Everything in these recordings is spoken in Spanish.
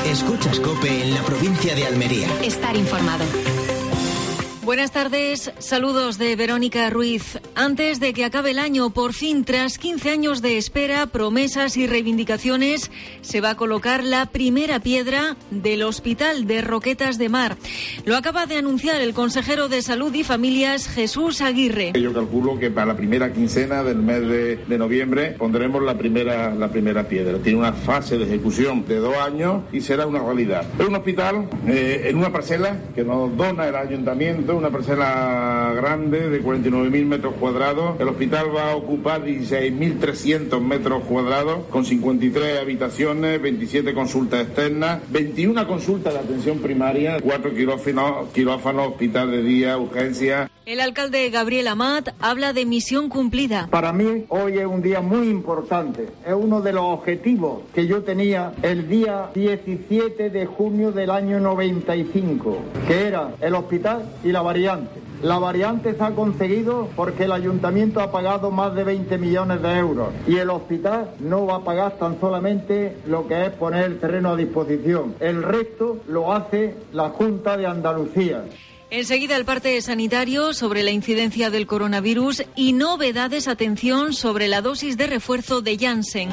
Escuchas COPE en la provincia de Almería. Estar informado. Buenas tardes, saludos de Verónica Ruiz. Antes de que acabe el año, por fin, tras 15 años de espera, promesas y reivindicaciones, se va a colocar la primera piedra del Hospital de Roquetas de Mar. Lo acaba de anunciar el consejero de Salud y Familias, Jesús Aguirre. Yo calculo que para la primera quincena del mes de noviembre pondremos la primera piedra. Tiene una fase de ejecución de 2 años y será una realidad. Es un hospital en una parcela que nos dona el ayuntamiento, una parcela grande de 49.000 metros cuadrados. El hospital va a ocupar 16.300 metros cuadrados con 53 habitaciones, 27 consultas externas, 21 consultas de atención primaria, 4 quirófanos, hospital de día, urgencia. El alcalde Gabriel Amat habla de misión cumplida. Para mí hoy es un día muy importante. Es uno de los objetivos que yo tenía el día 17 de junio del año 95, que era el hospital y la variante. La variante se ha conseguido porque el ayuntamiento ha pagado más de 20 millones de euros y el hospital no va a pagar tan solamente lo que es poner el terreno a disposición. El resto lo hace la Junta de Andalucía. Enseguida el parte sanitario sobre la incidencia del coronavirus y novedades, atención, sobre la dosis de refuerzo de Janssen.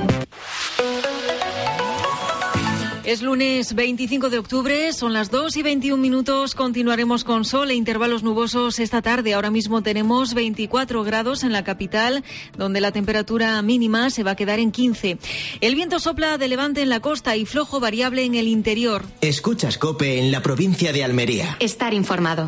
Es lunes 25 de octubre, son las 2:21. Continuaremos con sol e intervalos nubosos esta tarde. Ahora mismo tenemos 24 grados en la capital, donde la temperatura mínima se va a quedar en 15. El viento sopla de levante en la costa y flojo variable en el interior. Escuchas COPE en la provincia de Almería. Estar informado.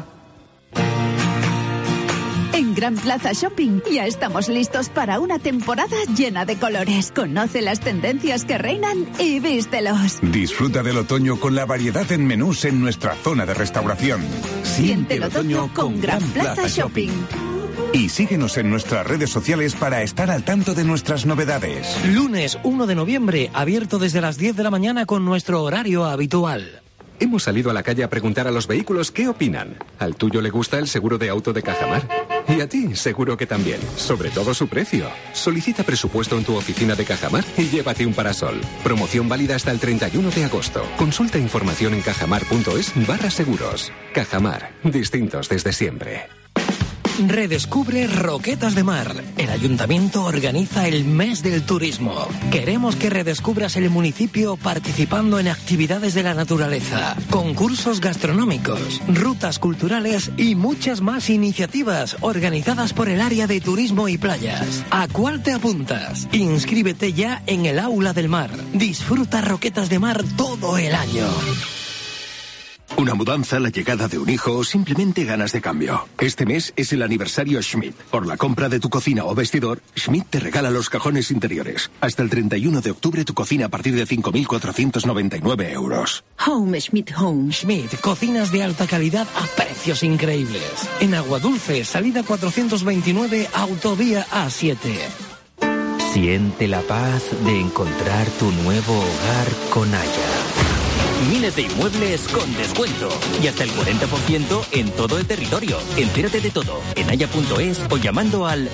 En Gran Plaza Shopping ya estamos listos para una temporada llena de colores. Conoce las tendencias que reinan y vístelos. Disfruta del otoño con la variedad en menús en nuestra zona de restauración. Siente el otoño con Gran Plaza Shopping. Y síguenos en nuestras redes sociales para estar al tanto de nuestras novedades. Lunes 1 de noviembre, abierto desde las 10 de la mañana con nuestro horario habitual. Hemos salido a la calle a preguntar a los vehículos qué opinan. ¿Al tuyo le gusta el seguro de auto de Cajamar? Y a ti, seguro que también. Sobre todo su precio. Solicita presupuesto en tu oficina de Cajamar y llévate un parasol. Promoción válida hasta el 31 de agosto. Consulta información en cajamar.es/seguros. Cajamar. Distintos desde siempre. Redescubre Roquetas de Mar. El ayuntamiento organiza el mes del turismo. Queremos que redescubras el municipio participando en actividades de la naturaleza, concursos gastronómicos, rutas culturales y muchas más iniciativas organizadas por el área de turismo y playas. ¿A cuál te apuntas? Inscríbete ya en el Aula del Mar. Disfruta Roquetas de Mar todo el año. Una mudanza, la llegada de un hijo o simplemente ganas de cambio. Este mes es el aniversario Schmidt. Por la compra de tu cocina o vestidor, Schmidt te regala los cajones interiores. Hasta el 31 de octubre tu cocina a partir de 5.499 euros. Home Schmidt Home. Schmidt, cocinas de alta calidad a precios increíbles. En Aguadulce, salida 429, autovía A7. Siente la paz de encontrar tu nuevo hogar con Haya. Miles de inmuebles con descuento y hasta el 40% en todo el territorio. Entérate de todo en haya.es o llamando al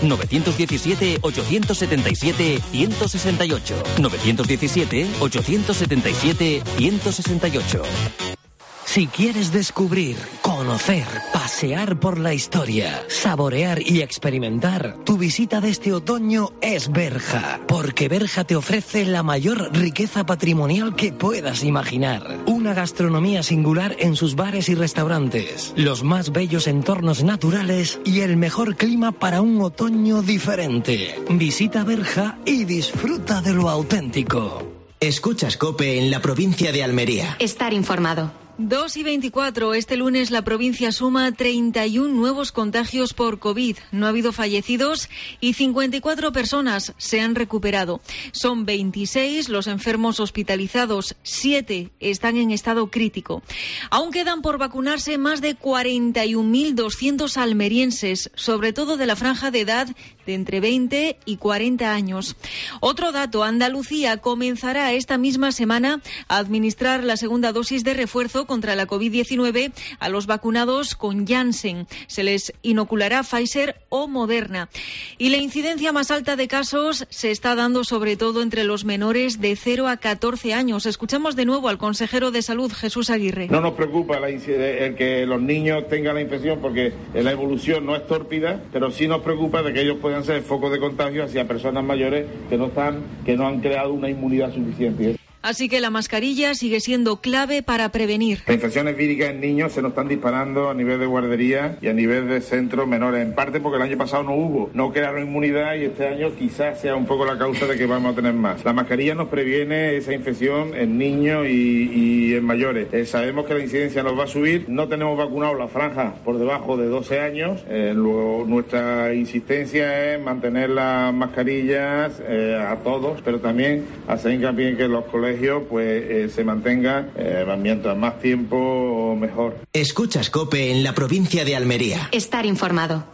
917-877-168. 917-877-168. Si quieres descubrir, conocer, pasear por la historia, saborear y experimentar, tu visita de este otoño es Berja, porque Berja te ofrece la mayor riqueza patrimonial que puedas imaginar. Una gastronomía singular en sus bares y restaurantes, los más bellos entornos naturales y el mejor clima para un otoño diferente. Visita Berja y disfruta de lo auténtico. Escuchas COPE en la provincia de Almería. Estar informado. 2:24. Este lunes la provincia suma 31 nuevos contagios por COVID. No ha habido fallecidos y 54 personas se han recuperado. Son 26 los enfermos hospitalizados, 7 están en estado crítico. Aún quedan por vacunarse más de 41.200 almerienses, sobre todo de la franja de edad de entre 20 y 40 años. Otro dato, Andalucía comenzará esta misma semana a administrar la segunda dosis de refuerzo contra la COVID-19 a los vacunados con Janssen. Se les inoculará Pfizer o Moderna. Y la incidencia más alta de casos se está dando sobre todo entre los menores de 0 a 14 años. Escuchamos de nuevo al consejero de Salud, Jesús Aguirre. No nos preocupa el que los niños tengan la infección porque la evolución no es tórpida, pero sí nos preocupa de que ellos puedan ser focos de contagio hacia personas mayores que no han creado una inmunidad suficiente. Así que la mascarilla sigue siendo clave para prevenir. Las infecciones víricas en niños se nos están disparando a nivel de guardería y a nivel de centros menores, en parte porque el año pasado no crearon inmunidad y este año quizás sea un poco la causa de que vamos a tener más. La mascarilla nos previene esa infección en niños y en mayores. Sabemos que la incidencia nos va a subir, no tenemos vacunado la franja por debajo de 12 años, luego nuestra insistencia es mantener las mascarillas a todos, pero también hacer hincapié en que los colegios se mantenga mientras más tiempo mejor. Escuchas COPE en la provincia de Almería. Estar informado.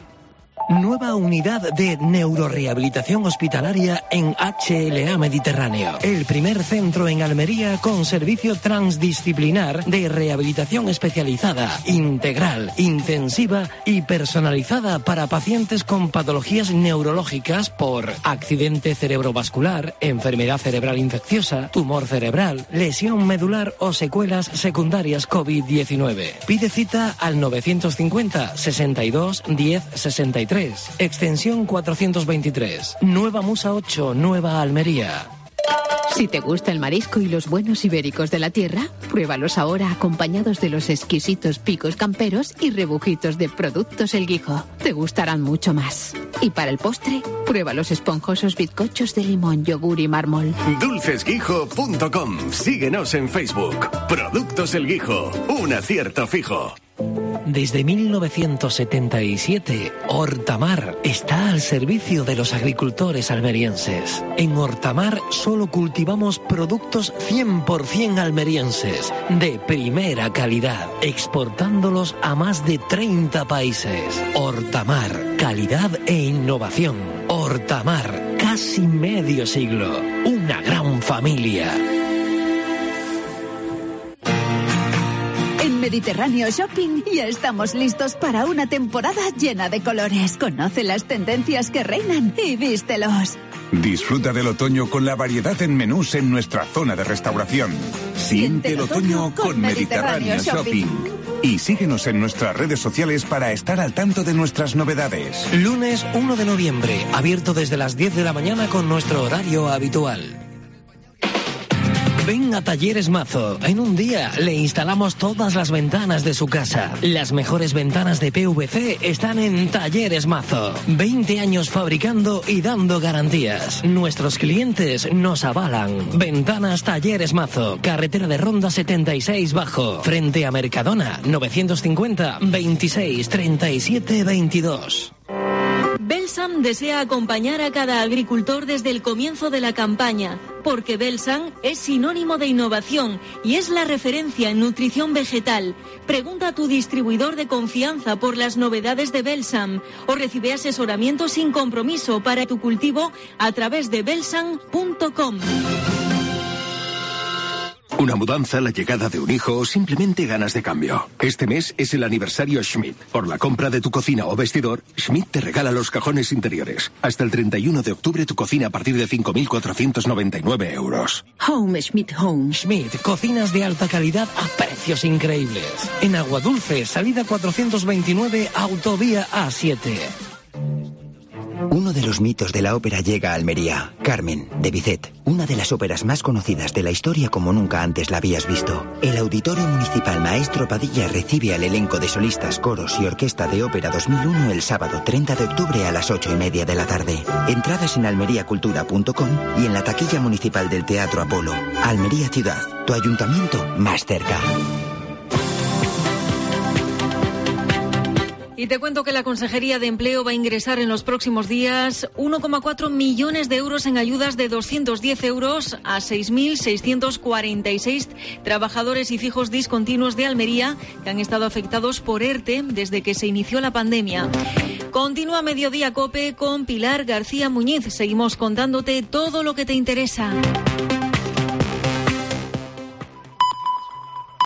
Nueva unidad de neurorehabilitación hospitalaria en HLA Mediterráneo. El primer centro en Almería con servicio transdisciplinar de rehabilitación especializada, integral, intensiva y personalizada para pacientes con patologías neurológicas por accidente cerebrovascular, enfermedad cerebral infecciosa, tumor cerebral, lesión medular o secuelas secundarias COVID-19. Pide cita al 950 62 10 63. Extensión 423. Nueva Musa 8, Nueva Almería. Si te gusta el marisco y los buenos ibéricos de la tierra, pruébalos ahora acompañados de los exquisitos picos camperos y rebujitos de Productos El Guijo. Te gustarán mucho más. Y para el postre, prueba los esponjosos bizcochos de limón, yogur y mármol. Dulcesguijo.com. Síguenos en Facebook. Productos El Guijo. Un acierto fijo. Desde 1977, Hortamar está al servicio de los agricultores almerienses. En Hortamar solo cultivamos productos 100% almerienses, de primera calidad, exportándolos a más de 30 países. Hortamar, calidad e innovación. Hortamar, casi medio siglo. Una gran familia. Mediterráneo Shopping ya estamos listos para una temporada llena de colores. Conoce las tendencias que reinan y vístelos. Disfruta del otoño con la variedad en menús en nuestra zona de restauración. Siente el otoño con Mediterráneo Shopping. Y síguenos en nuestras redes sociales para estar al tanto de nuestras novedades. Lunes 1 de noviembre, abierto desde las 10 de la mañana con nuestro horario habitual. Ven a Talleres Mazo. En un día le instalamos todas las ventanas de su casa. Las mejores ventanas de PVC están en Talleres Mazo. 20 años fabricando y dando garantías. Nuestros clientes nos avalan. Ventanas Talleres Mazo. Carretera de Ronda 76 Bajo. Frente a Mercadona. 950 26 37 22. Belsam desea acompañar a cada agricultor desde el comienzo de la campaña, porque Belsam es sinónimo de innovación y es la referencia en nutrición vegetal. Pregunta a tu distribuidor de confianza por las novedades de Belsam o recibe asesoramiento sin compromiso para tu cultivo a través de belsam.com. Una mudanza, la llegada de un hijo o simplemente ganas de cambio. Este mes es el aniversario Schmidt. Por la compra de tu cocina o vestidor, Schmidt te regala los cajones interiores. Hasta el 31 de octubre tu cocina a partir de 5.499 euros. Home Schmidt Home. Schmidt, cocinas de alta calidad a precios increíbles. En Aguadulce, salida 429, autovía A7. Uno de los mitos de la ópera llega a Almería. Carmen, de Bizet. Una de las óperas más conocidas de la historia como nunca antes la habías visto. El Auditorio Municipal Maestro Padilla recibe al elenco de solistas, coros y orquesta de ópera 2001 el sábado 30 de octubre a las 8:30 de la tarde. Entradas en almeriacultura.com y en la taquilla municipal del Teatro Apolo. Almería Ciudad, tu ayuntamiento más cerca. Y te cuento que la Consejería de Empleo va a ingresar en los próximos días 1,4 millones de euros en ayudas de 210 euros a 6.646 trabajadores y fijos discontinuos de Almería que han estado afectados por ERTE desde que se inició la pandemia. Continúa Mediodía COPE con Pilar García Muñiz. Seguimos contándote todo lo que te interesa.